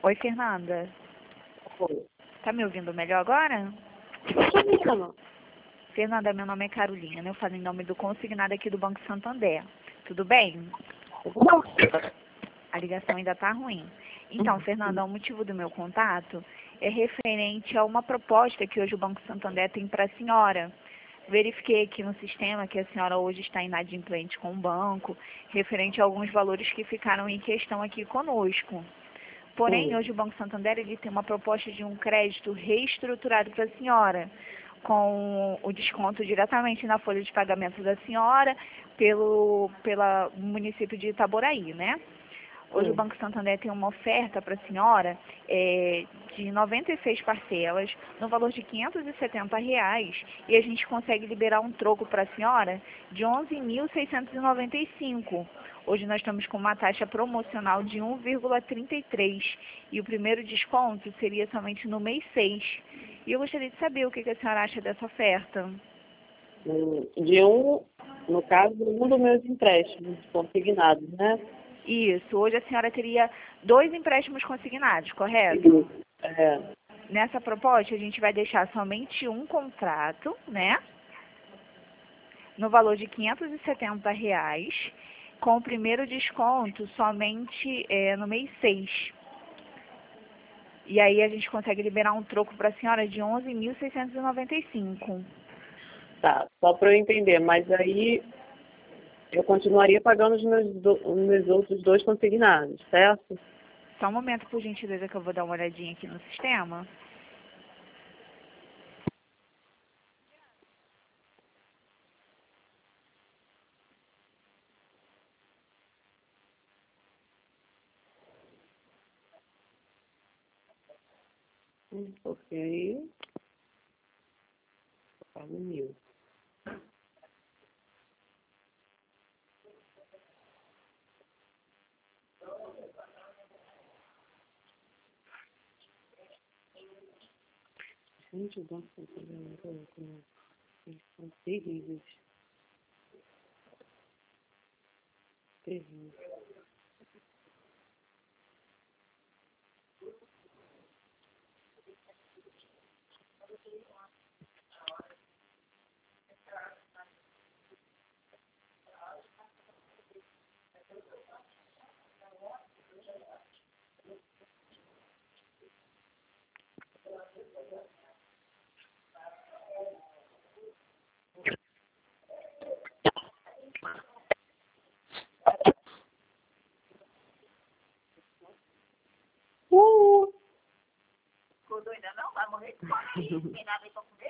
Oi, Fernanda. Oi. Tá me ouvindo melhor agora? Não. Fernanda, meu nome é Carolina. Eu falo em nome do consignado aqui do Banco Santander. Tudo bem? A ligação ainda tá ruim. Então, Fernanda, o motivo do meu contato é referente a uma proposta que hoje o Banco Santander tem para a senhora. Verifiquei aqui no sistema que a senhora hoje está inadimplente com o banco, referente a alguns valores que ficaram em questão aqui conosco. Porém, hoje o Banco Santander ele tem uma proposta de um crédito reestruturado para a senhora, com o desconto diretamente na folha de pagamento da senhora pelo município de Itaboraí, né? Hoje o Banco Santander tem uma oferta para a senhora de 96 parcelas, no valor de R$ 570, e a gente consegue liberar um troco para a senhora de R$ 11.695. Hoje nós estamos com uma taxa promocional de 1,33 e o primeiro desconto seria somente no mês 6. E eu gostaria de saber o que a senhora acha dessa oferta. No caso, um dos meus empréstimos consignados, né? Isso, hoje a senhora teria 2 empréstimos consignados, correto? É. Nessa proposta, a gente vai deixar somente um contrato, né? No valor de R$ 570, com o primeiro desconto somente no mês 6. E aí a gente consegue liberar um troco para a senhora de R$ 11.695. Tá, só para eu entender, mas aí eu continuaria pagando os meus outros 2 consignados, certo? Só um momento, por gentileza, que eu vou dar uma olhadinha aqui no sistema. Porque aí eu pago 1.000. Gente, o Banco Santander eles são terríveis. Terríveis. Ficou doida não? Vai morrer de fome. Tem nada aí pra comer?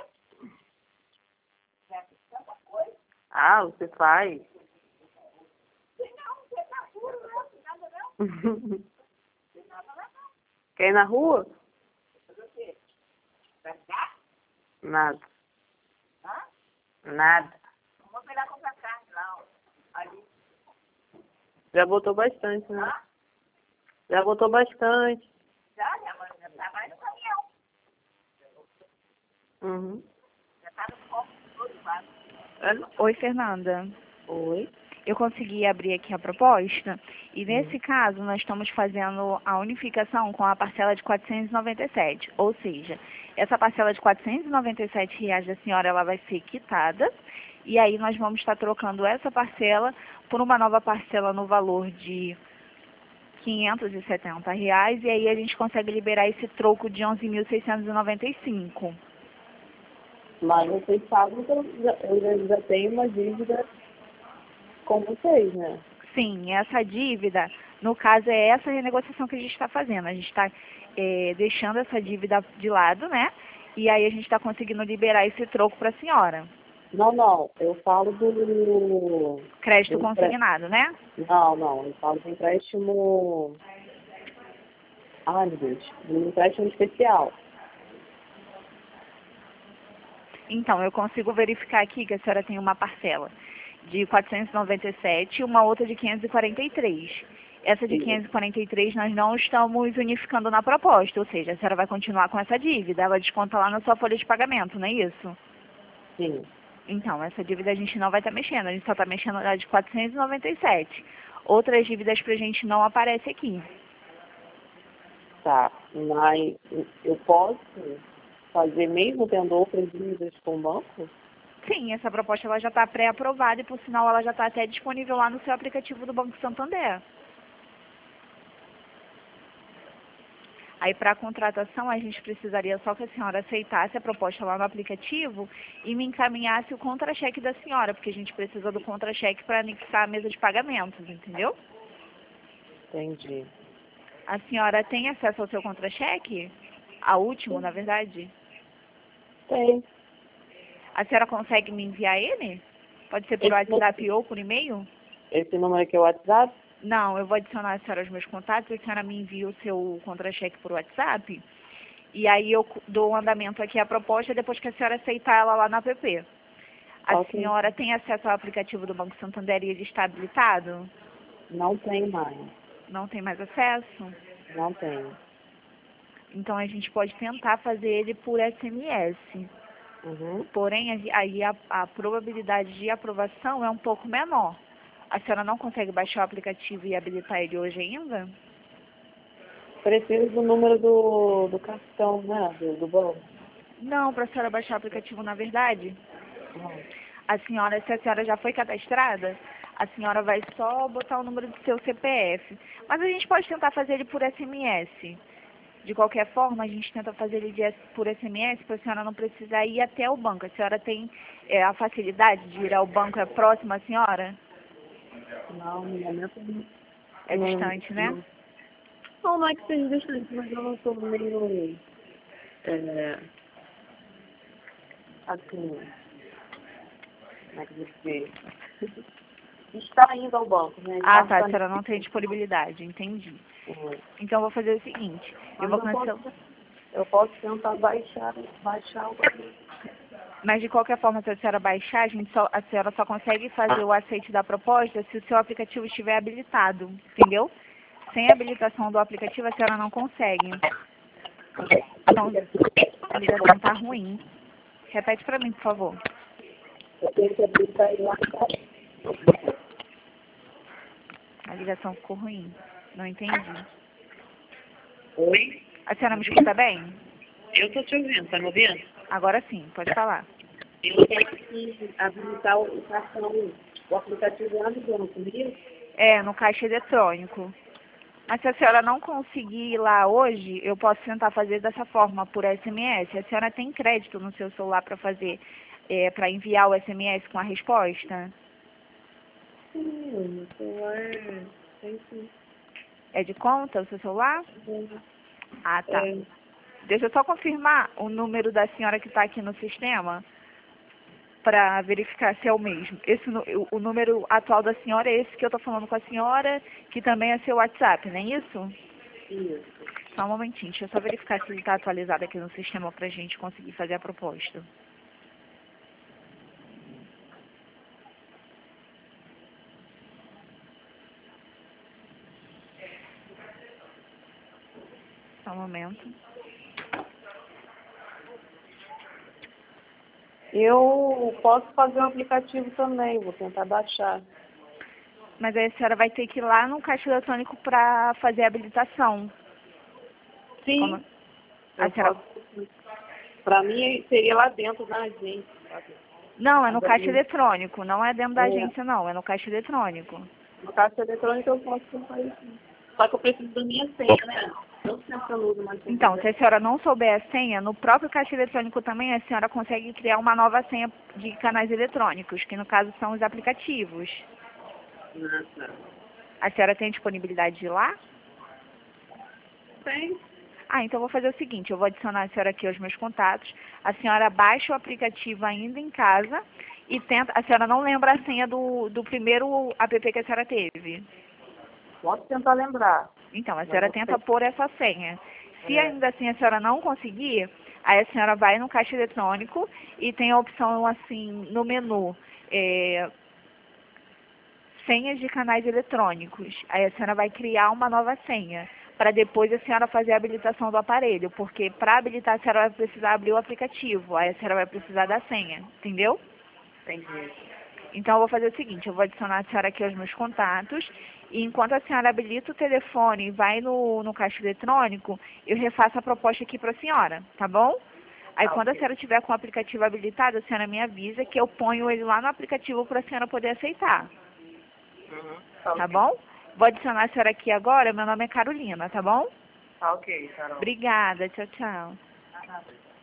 Já fiz tanta coisa. Ah, você faz? Tem não, você tá puro, não. Tem nada não. Tem nada lá não. Quer ir na rua? Fazer o quê? Vai ficar? Nada. Hã? Nada. Vamos pegar comprar carne lá, ó. Ali. Já botou bastante, né? Hã? Já botou bastante. Já tá mais no caminhão. Uhum. Já tá no copo todo lado. Oi, Fernanda. Oi. Eu consegui abrir aqui a proposta e nesse caso nós estamos fazendo a unificação com a parcela de 497, ou seja, essa parcela de R$ 497 da senhora ela vai ser quitada e aí nós vamos estar trocando essa parcela por uma nova parcela no valor de R$ 570 e aí a gente consegue liberar esse troco de 11.695. Mas vocês sabem que eu já tenho uma dívida com vocês, né? Sim, essa dívida, no caso, é essa renegociação que a gente está fazendo. A gente está deixando essa dívida de lado, né? E aí a gente está conseguindo liberar esse troco para a senhora. Não. Eu falo do... Crédito consignado, né? Não. Eu falo do empréstimo... Ai, meu Deus. Do empréstimo especial. Então, eu consigo verificar aqui que a senhora tem uma parcela de 497 e uma outra de 543. Essa de 543 nós não estamos unificando na proposta, ou seja, a senhora vai continuar com essa dívida, ela desconta lá na sua folha de pagamento, não é isso? Sim. Então, essa dívida a gente não vai estar mexendo, a gente só está mexendo na de 497. Outras dívidas para a gente não aparece aqui. Tá, mas eu posso fazer mesmo tendo outras dívidas com o banco? Sim, essa proposta ela já está pré-aprovada e, por sinal, ela já está até disponível lá no seu aplicativo do Banco Santander. Aí, para a contratação, a gente precisaria só que a senhora aceitasse a proposta lá no aplicativo e me encaminhasse o contra-cheque da senhora, porque a gente precisa do contra-cheque para anexar a mesa de pagamentos, entendeu? Entendi. A senhora tem acesso ao seu contra-cheque? A último, na verdade? Tem. A senhora consegue me enviar ele? Pode ser por WhatsApp ou por e-mail? Esse número aqui é o WhatsApp? Não, eu vou adicionar a senhora aos meus contatos, a senhora me envia o seu contra-cheque por WhatsApp, e aí eu dou um andamento aqui à proposta depois que a senhora aceitar ela lá na app. A Ok. senhora tem acesso ao aplicativo do Banco Santander e ele está habilitado? Não tem mais. Não tem mais acesso? Não tenho. Então a gente pode tentar fazer ele por SMS. Uhum. Porém, aí a probabilidade de aprovação é um pouco menor. A senhora não consegue baixar o aplicativo e habilitar ele hoje ainda? Preciso do número do cartão, né? Do banco. Não, para a senhora baixar o aplicativo, na verdade, Não. se a senhora já foi cadastrada, a senhora vai só botar o número do seu CPF. Mas a gente pode tentar fazer ele por SMS. De qualquer forma, a gente tenta fazer ele por SMS para a senhora não precisar ir até o banco. A senhora tem a facilidade de ir ao banco, é próximo à senhora? Não, no momento não. É distante, né? Não é que seja distante, mas eu não sou meio... assim... Como é que eu vou dizer? Está indo ao banco, né? Ah, tá. A senhora não tem disponibilidade, entendi. Uhum. Então, eu vou fazer o seguinte. Eu vou cancelar. Eu posso tentar baixar o banco. Mas, de qualquer forma, se a senhora baixar, a senhora só consegue fazer o aceite da proposta se o seu aplicativo estiver habilitado, entendeu? Sem habilitação do aplicativo, a senhora não consegue. Então, a ligação tá ruim. Repete para mim, por favor. Eu tenho que habilitar ele lá. A ligação ficou ruim. Não entendi. Oi? A senhora me escuta bem? Eu tô te ouvindo, tá me ouvindo? Agora sim, pode falar. Eu tenho que habilitar o cartão, o aplicativo lá do banco, não é isso? É, no caixa eletrônico. Mas se a senhora não conseguir ir lá hoje, eu posso tentar fazer dessa forma, por SMS. A senhora tem crédito no seu celular para fazer, para enviar o SMS com a resposta? Sim, o celular tem sim. É de conta o seu celular? Ah, tá. É, Deixa eu só confirmar o número da senhora que está aqui no sistema para verificar se é o mesmo. O número atual da senhora é esse que eu estou falando com a senhora, que também é seu WhatsApp, não é isso? isso. Só um momentinho, deixa eu só verificar se ele está atualizado aqui no sistema para a gente conseguir fazer a proposta. Só um momento. Eu posso fazer um aplicativo também, vou tentar baixar. Mas aí a senhora vai ter que ir lá no caixa eletrônico para fazer a habilitação. Sim, Como? A senhora... Para mim seria lá dentro da agência, sabe? Não, é no Agora, caixa eletrônico, não é dentro da É. agência não, é no caixa eletrônico. No caixa eletrônico eu posso comprar isso. Só que eu preciso da minha senha, né? Eu sempre uso mais senha. Então, se a senhora não souber a senha, no próprio caixa eletrônico também a senhora consegue criar uma nova senha de canais eletrônicos, que no caso são os aplicativos. Nossa. A senhora tem disponibilidade de ir lá? Tem. Ah, então eu vou fazer o seguinte, eu vou adicionar a senhora aqui aos meus contatos, a senhora baixa o aplicativo ainda em casa e tenta, a senhora não lembra a senha do primeiro app que a senhora teve. Posso tentar lembrar. Então, a Mas senhora eu tenta sei. pôr essa senha. Se É. ainda assim a senhora não conseguir, aí a senhora vai no caixa eletrônico e tem a opção assim, no menu, senhas de canais eletrônicos. Aí a senhora vai criar uma nova senha, para depois a senhora fazer a habilitação do aparelho, porque para habilitar a senhora vai precisar abrir o aplicativo, aí a senhora vai precisar da senha, entendeu? Entendi. Então eu vou fazer o seguinte, eu vou adicionar a senhora aqui aos meus contatos E enquanto a senhora habilita o telefone e vai no caixa eletrônico, eu refaço a proposta aqui para a senhora, tá bom? Aí quando a senhora tiver com o aplicativo habilitado, a senhora me avisa que eu ponho ele lá no aplicativo para a senhora poder aceitar. Tá bom? Vou adicionar a senhora aqui agora, meu nome é Carolina, tá bom? Tá ok, Carol. Obrigada, tchau, tchau.